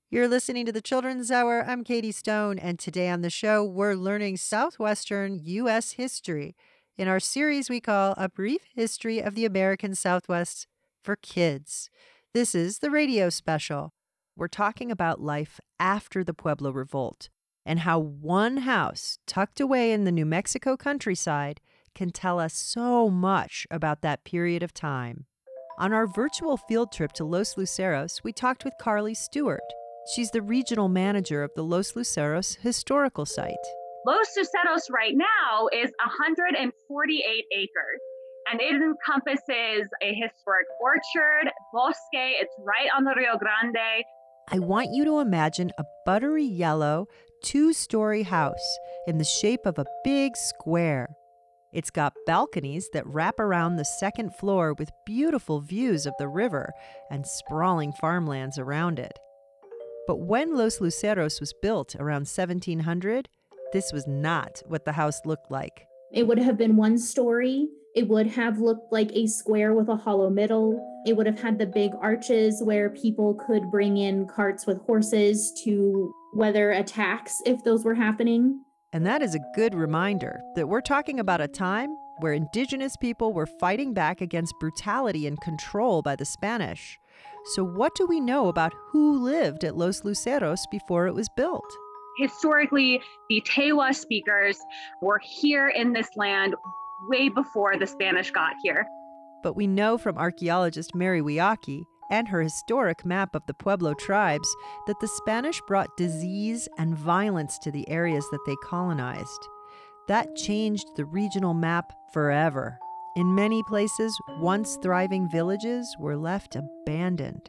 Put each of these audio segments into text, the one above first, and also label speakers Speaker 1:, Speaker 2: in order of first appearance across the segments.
Speaker 1: You're listening to the Children's Hour. I'm Katie Stone, and today on the show, we're learning Southwestern U.S. history in our series we call A Brief History of the American Southwest for Kids. This is the radio special. We're talking about life after the Pueblo Revolt and how one house tucked away in the New Mexico countryside can tell us so much about that period of time. On our virtual field trip to Los Luceros, we talked with Carly Stewart. She's the regional manager of the Los Luceros Historical Site.
Speaker 2: Los Luceros right now is 148 acres, and it encompasses a historic orchard, bosque. It's right on the Rio Grande.
Speaker 1: I want you to imagine a buttery yellow, two-story house in the shape of a big square. It's got balconies that wrap around the second floor with beautiful views of the river and sprawling farmlands around it. But when Los Luceros was built around 1700, this was not what the house looked like.
Speaker 3: It would have been one story. It would have looked like a square with a hollow middle. It would have had the big arches where people could bring in carts with horses to weather attacks if those were happening.
Speaker 1: And that is a good reminder that we're talking about a time where indigenous people were fighting back against brutality and control by the Spanish. So what do we know about who lived at Los Luceros before it was built?
Speaker 2: Historically, the Tewa speakers were here in this land way before the Spanish got here.
Speaker 1: But we know from archaeologist Mary Wiaki and her historic map of the Pueblo tribes that the Spanish brought disease and violence to the areas that they colonized. That changed the regional map forever. In many places, once thriving villages were left abandoned.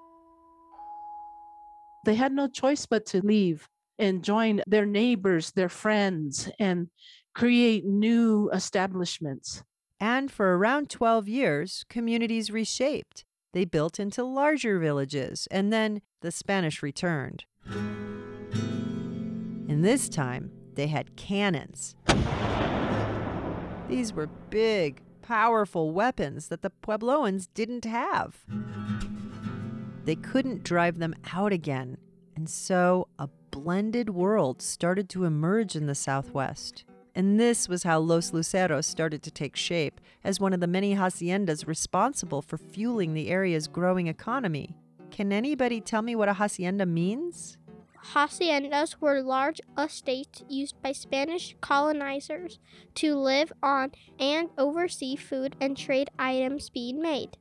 Speaker 4: They had no choice but to leave and join their neighbors, their friends, and create new establishments.
Speaker 1: And for around 12 years, communities reshaped. They built into larger villages, and then the Spanish returned. And this time, they had cannons. These were big, powerful weapons that the Puebloans didn't have. They couldn't drive them out again, and so a blended world started to emerge in the Southwest. And this was how Los Luceros started to take shape as one of the many haciendas responsible for fueling the area's growing economy. Can anybody tell me what a hacienda means?
Speaker 5: Haciendas were large estates used by Spanish colonizers to live on and oversee food and trade items being made.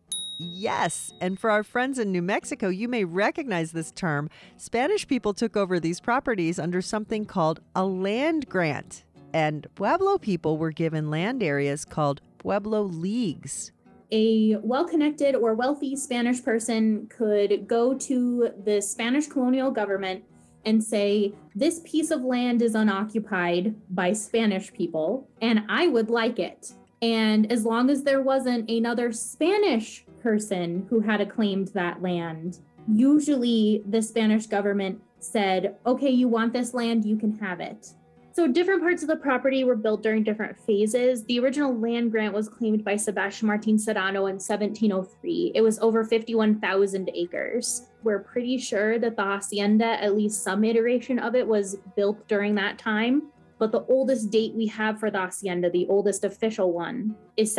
Speaker 1: Yes, and for our friends in New Mexico, you may recognize this term. Spanish people took over these properties under something called a land grant, and Pueblo people were given land areas called Pueblo Leagues.
Speaker 3: A well-connected or wealthy Spanish person could go to the Spanish colonial government and say, this piece of land is unoccupied by Spanish people, and I would like it. And as long as there wasn't another Spanish person who had claimed that land, usually the Spanish government said, okay, you want this land, you can have it. So different parts of the property were built during different phases. The original land grant was claimed by Sebastian Martin Serrano in 1703. It was over 51,000 acres. We're pretty sure that the hacienda, at least some iteration of it, was built during that time. But the oldest date we have for the hacienda, the oldest official one, is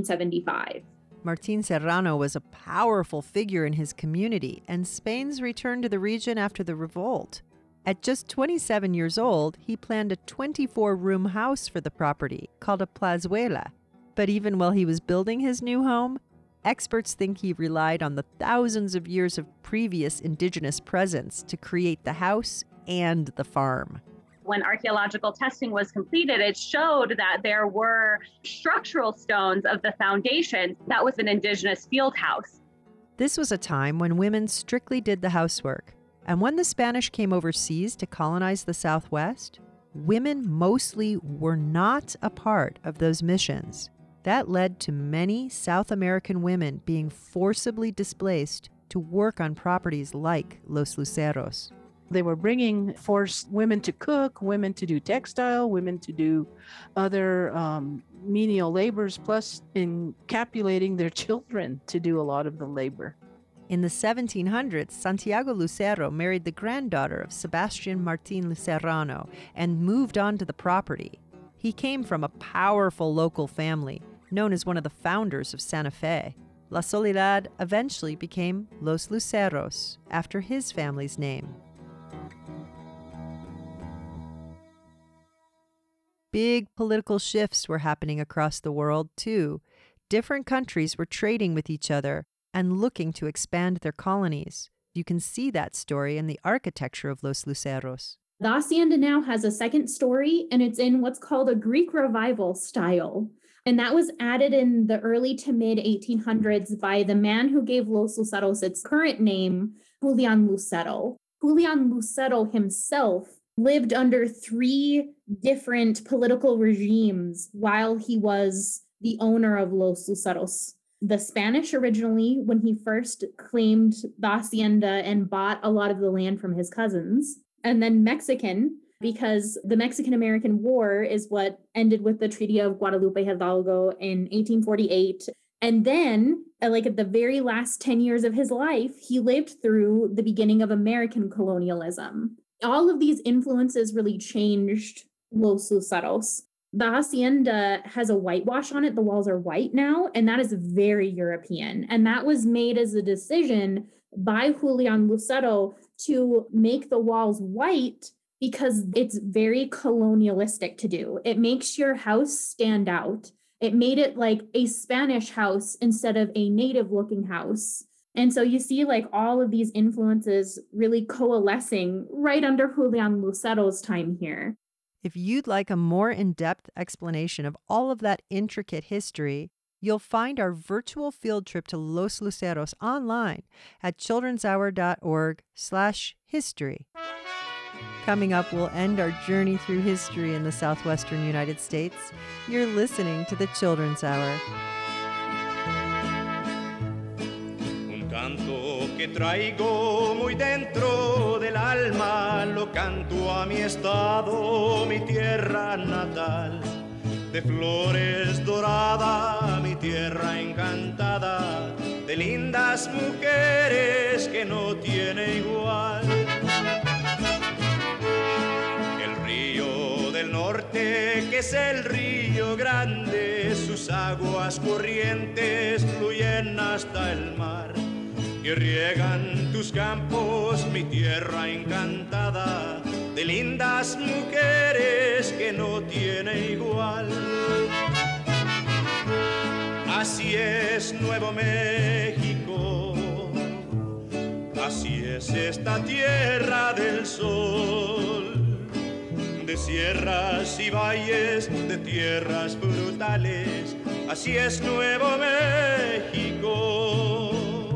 Speaker 3: 1775.
Speaker 1: Martin Serrano was a powerful figure in his community, and Spain's return to the region after the revolt. At just 27 years old, he planned a 24-room house for the property called a plazuela. But even while he was building his new home, experts think he relied on the thousands of years of previous indigenous presence to create the house and the farm.
Speaker 2: When archaeological testing was completed, it showed that there were structural stones of the foundation. That was an indigenous field house.
Speaker 1: This was a time when women strictly did the housework. And when the Spanish came overseas to colonize the Southwest, women mostly were not a part of those missions. That led to many South American women being forcibly displaced to work on properties like Los Luceros.
Speaker 4: They were bringing forced women to cook, women to do textile, women to do other menial labors, plus encapsulating their children to do a lot of the labor.
Speaker 1: In the 1700s, Santiago Lucero married the granddaughter of Sebastian Martin Serrano and moved onto the property. He came from a powerful local family, known as one of the founders of Santa Fe. La Soledad eventually became Los Luceros, after his family's name. Big political shifts were happening across the world, too. Different countries were trading with each other and looking to expand their colonies. You can see that story in the architecture of Los Luceros.
Speaker 3: The hacienda now has a second story, and it's in what's called a Greek revival style. And that was added in the early to mid 1800s by the man who gave Los Luceros its current name, Julian Lucero. Julian Lucero himself lived under 3 different political regimes while he was the owner of Los Luceros. The Spanish originally, when he first claimed the hacienda and bought a lot of the land from his cousins, and then Mexican, because the Mexican-American War is what ended with the Treaty of Guadalupe Hidalgo in 1848. And then, like at the very last 10 years of his life, he lived through the beginning of American colonialism. All of these influences really changed Los Luceros. The hacienda has a whitewash on it. The walls are white now, and that is very European. And that was made as a decision by Julian Lucero to make the walls white because it's very colonialistic to do. It makes your house stand out. It made it like a Spanish house instead of a native looking house. And so you see like all of these influences really coalescing right under Julian Lucero's time here.
Speaker 1: If you'd like a more in-depth explanation of all of that intricate history, you'll find our virtual field trip to Los Luceros online at childrenshour.org/history. Coming up, we'll end our journey through history in the southwestern United States. You're listening to the Children's Hour.
Speaker 6: Un canto que traigo muy dentro del alma, lo canto a mi estado, mi tierra natal. De flores dorada, mi tierra encantada, de lindas mujeres que no tiene igual. Del norte, que es el Río Grande, sus aguas corrientes fluyen hasta el mar, que riegan tus campos, mi tierra encantada, de lindas mujeres que no tiene igual. Así es Nuevo México, así es esta tierra del sol. De sierras y valles, de tierras brutales, así es Nuevo México.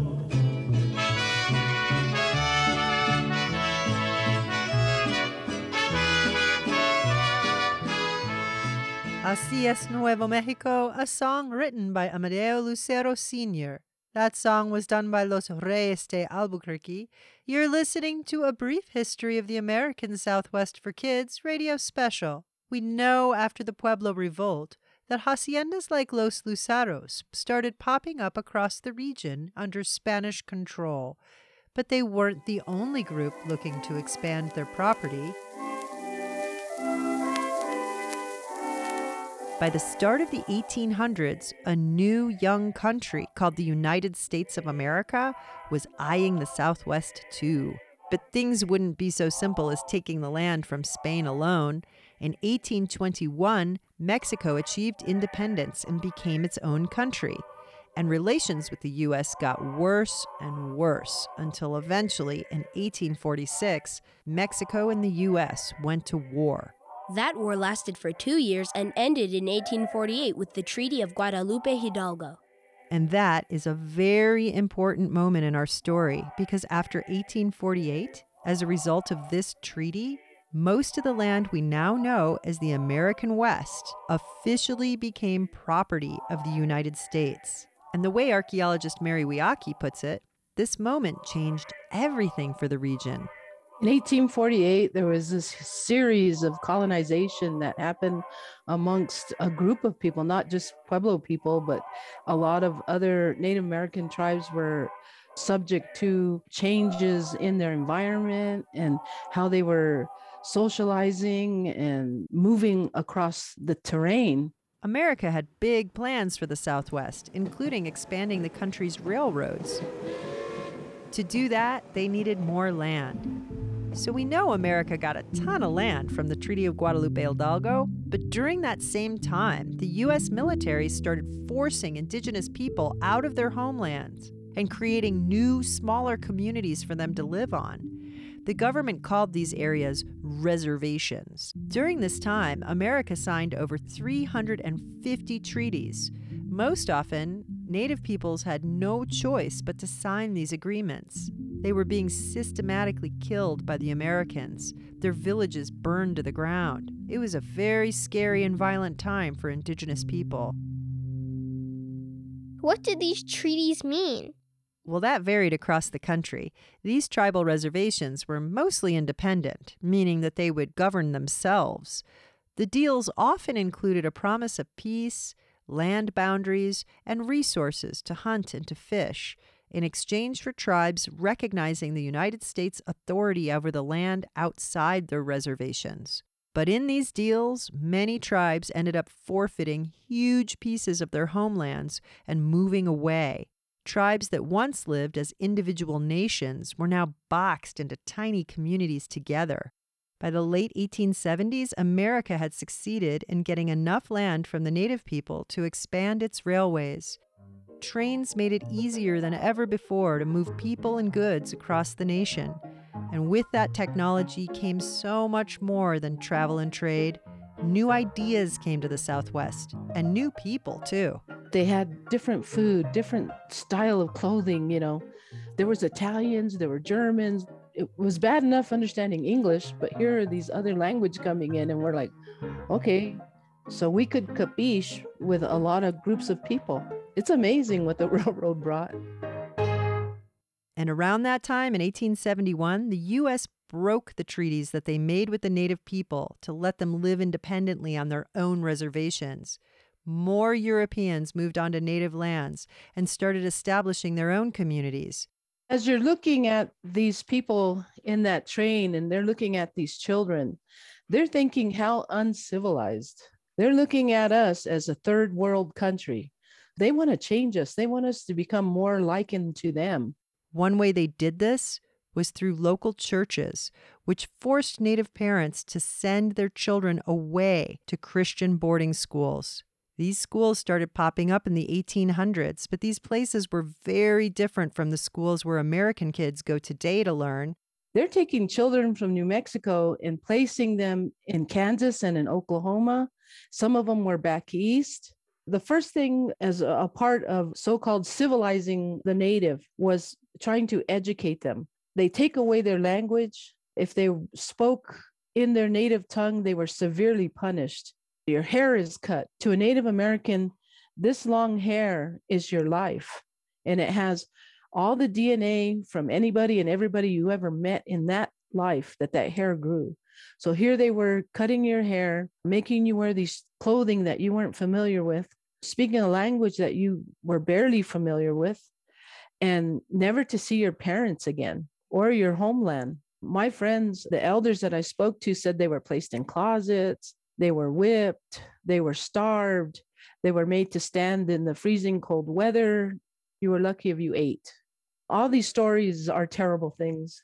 Speaker 1: Así es Nuevo Mexico, a song written by Amadeo Lucero Sr. That song was done by Los Reyes de Albuquerque. You're listening to A Brief History of the American Southwest for Kids radio special. We know after the Pueblo Revolt that haciendas like Los Luceros started popping up across the region under Spanish control. But they weren't the only group looking to expand their property. By the start of the 1800s, a new young country called the United States of America was eyeing the Southwest too. But things wouldn't be so simple as taking the land from Spain alone. In 1821, Mexico achieved independence and became its own country. And relations with the U.S. got worse and worse until eventually, in 1846, Mexico and the U.S. went to war.
Speaker 7: That war lasted for 2 years and ended in 1848 with the Treaty of Guadalupe Hidalgo.
Speaker 1: And that is a very important moment in our story because after 1848, as a result of this treaty, most of the land we now know as the American West officially became property of the United States. And the way archaeologist Mary Wiaki puts it, this moment changed everything for the region.
Speaker 4: In 1848, there was this series of colonization that happened amongst a group of people, not just Pueblo people, but a lot of other Native American tribes were subject to changes in their environment and how they were socializing and moving across the terrain.
Speaker 1: America had big plans for the Southwest, including expanding the country's railroads. To do that, they needed more land. So we know America got a ton of land from the Treaty of Guadalupe Hidalgo, but during that same time, the U.S. military started forcing indigenous people out of their homelands and creating new, smaller communities for them to live on. The government called these areas reservations. During this time, America signed over 350 treaties. Most often, Native peoples had no choice but to sign these agreements. They were being systematically killed by the Americans, their villages burned to the ground. It was a very scary and violent time for indigenous people.
Speaker 5: What did these treaties mean?
Speaker 1: Well, that varied across the country. These tribal reservations were mostly independent, meaning that they would govern themselves. The deals often included a promise of peace, land boundaries, and resources to hunt and to fish, in exchange for tribes recognizing the United States authority over the land outside their reservations. But in these deals, many tribes ended up forfeiting huge pieces of their homelands and moving away. Tribes that once lived as individual nations were now boxed into tiny communities together. By the late 1870s, America had succeeded in getting enough land from the Native people to expand its railways. Trains made it easier than ever before to move people and goods across the nation. And with that technology came so much more than travel and trade. New ideas came to the Southwest, and new people, too.
Speaker 4: They had different food, different style of clothing, you know. There was Italians, there were Germans. It was bad enough understanding English, but here are these other language coming in, and we're like, okay, so we could capiche with a lot of groups of people. It's amazing what the railroad brought.
Speaker 1: And around that time, in 1871, the U.S. broke the treaties that they made with the Native people to let them live independently on their own reservations. More Europeans moved onto Native lands and started establishing their own communities.
Speaker 4: As you're looking at these people in that train and they're looking at these children, they're thinking how uncivilized. They're looking at us as a third world country. They want to change us. They want us to become more likened to them.
Speaker 1: One way they did this was through local churches, which forced Native parents to send their children away to Christian boarding schools. These schools started popping up in the 1800s, but these places were very different from the schools where American kids go today to learn.
Speaker 4: They're taking children from New Mexico and placing them in Kansas and in Oklahoma. Some of them were back east. The first thing as a part of so-called civilizing the Native was trying to educate them. They take away their language. If they spoke in their native tongue, they were severely punished. Your hair is cut. To a Native American, this long hair is your life. And it has all the DNA from anybody and everybody you ever met in that life that hair grew. So here they were cutting your hair, making you wear these clothing that you weren't familiar with, speaking a language that you were barely familiar with, and never to see your parents again or your homeland. My friends, the elders that I spoke to, said they were placed in closets, they were whipped, they were starved, they were made to stand in the freezing cold weather. You were lucky if you ate. All these stories are terrible things.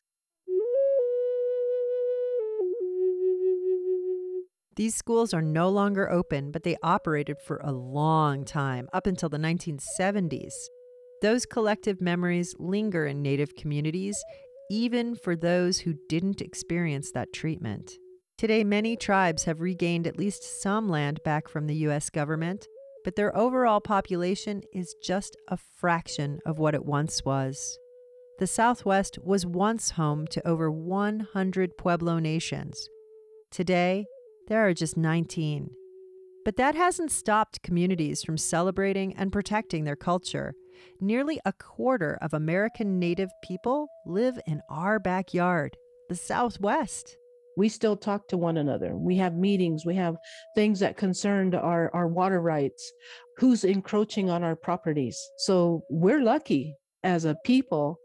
Speaker 1: These schools are no longer open, but they operated for a long time, up until the 1970s. Those collective memories linger in Native communities, even for those who didn't experience that treatment. Today, many tribes have regained at least some land back from the U.S. government, but their overall population is just a fraction of what it once was. The Southwest was once home to over 100 Pueblo nations. Today, there are just 19. But that hasn't stopped communities from celebrating and protecting their culture. Nearly a quarter of American Native people live in our backyard, the Southwest.
Speaker 4: We still talk to one another. We have meetings. We have things that concerned our water rights, who's encroaching on our properties. So we're lucky as a people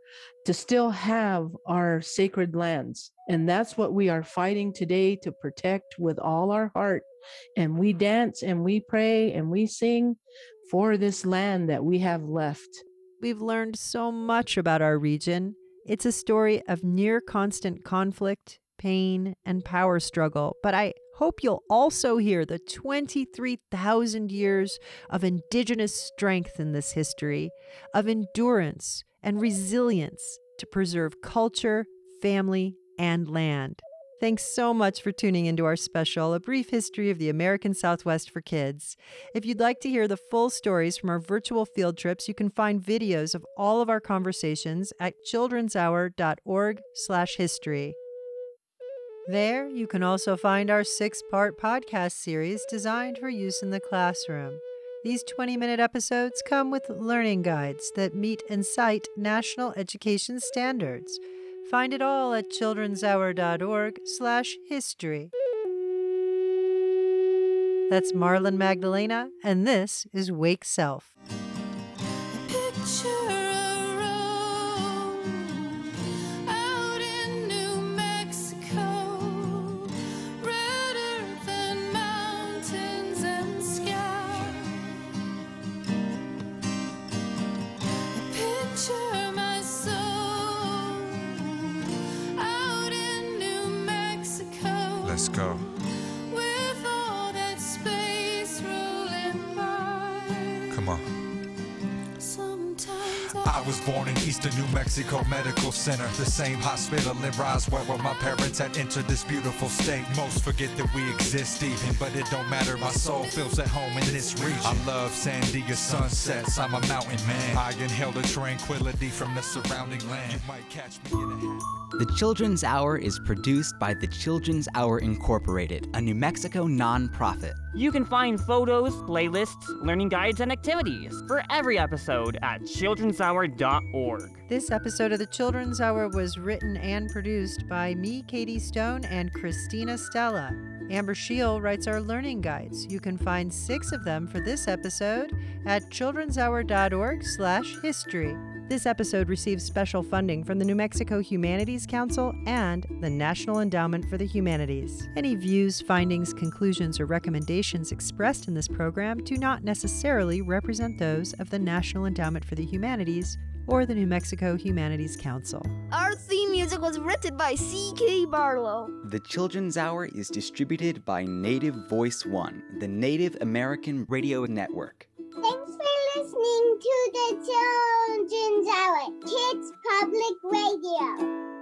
Speaker 4: to still have our sacred lands. And that's what we are fighting today to protect with all our heart. And we dance and we pray and we sing for this land that we have left.
Speaker 1: We've learned so much about our region. It's a story of near constant conflict, pain, and power struggle. But I hope you'll also hear the 23,000 years of indigenous strength in this history, of endurance and resilience to preserve culture, family, and land. Thanks so much for tuning into our special, A Brief History of the American Southwest for Kids. If you'd like to hear the full stories from our virtual field trips, you can find videos of all of our conversations at childrenshour.org/history. There, you can also find our 6-part podcast series designed for use in the classroom. These 20-minute episodes come with learning guides that meet and cite national education standards. Find it all at childrenshour.org/history. That's Marlon Magdalena, and this is Wake Self.
Speaker 8: Let's go.
Speaker 9: With all that space rolling by.
Speaker 8: Come on. I was born in Eastern New Mexico Medical Center, the same hospital in Roswell where my parents had entered this beautiful state. Most forget that we exist even, but it don't matter, my soul feels at home in this region. I love Sandia sunsets, I'm a mountain man. I inhale the tranquility from the surrounding land. You might catch me in a hat.
Speaker 10: The Children's Hour is produced by the Children's Hour Incorporated, a New Mexico nonprofit.
Speaker 11: You can find photos, playlists, learning guides, and activities for every episode at childrenshour.org.
Speaker 1: This episode of the Children's Hour was written and produced by me, Katie Stone, and Christina Stella. Amber Scheel writes our learning guides. You can find 6 of them for this episode at childrenshour.org/history. This episode receives special funding from the New Mexico Humanities Council and the National Endowment for the Humanities. Any views, findings, conclusions, or recommendations expressed in this program do not necessarily represent those of the National Endowment for the Humanities or the New Mexico Humanities Council.
Speaker 12: Our theme music was written by C.K. Barlow.
Speaker 10: The Children's Hour is distributed by Native Voice One, the Native American Radio Network.
Speaker 13: Thanks for listening to the Children's Hour, Kids Public Radio.